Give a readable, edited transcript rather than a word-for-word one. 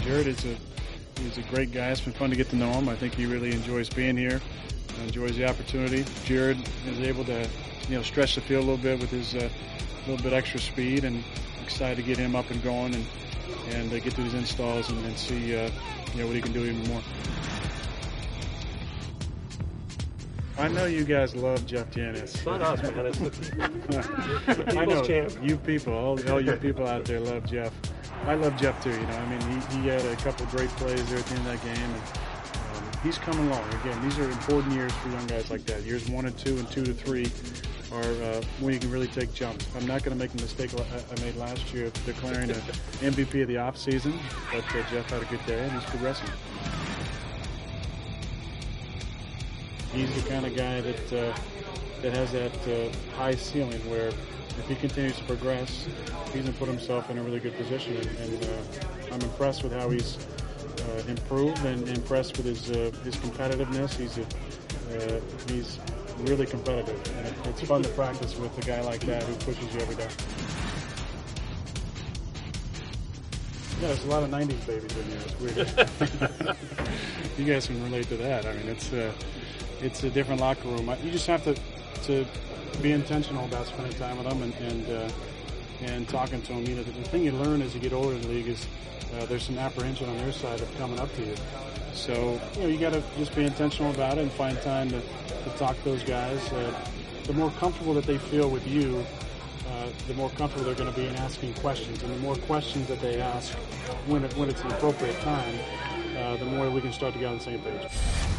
Jared is he's a great guy. It's been fun to get to know him. I think he really enjoys being here, enjoys the opportunity. Jared is able to, stretch the field a little bit with his little bit extra speed, and excited to get him up and going and get through his installs and see what he can do even more. I know you guys love Jeff Janis. It's not us, man. It's the I know champ. you people, all you people out there love Jeff. I love Jeff too. He had a couple of great plays there at the end of that game, and he's coming along. Again, these are important years for young guys like that. Years 1 and 2 and 2 to 3 are when you can really take jumps. I'm not going to make the mistake I made last year of declaring an MVP of the off season, but Jeff had a good day and he's progressing. He's the kind of guy that has that high ceiling where if he continues to progress, he's going to put himself in a really good position. And I'm impressed with how he's improved and impressed with his competitiveness. He's really competitive. And it's fun to practice with a guy like that who pushes you every day. Yeah, there's a lot of 90s babies in here. It's weird. You guys can relate to that. It's a different locker room. You just have to be intentional about spending time with them and talking to them. The thing you learn as you get older in the league is there's some apprehension on their side of coming up to you. So you got to just be intentional about it and find time to talk to those guys. The more comfortable that they feel with you, the more comfortable they're going to be in asking questions, and the more questions that they ask when it's an appropriate time, the more we can start to get on the same page.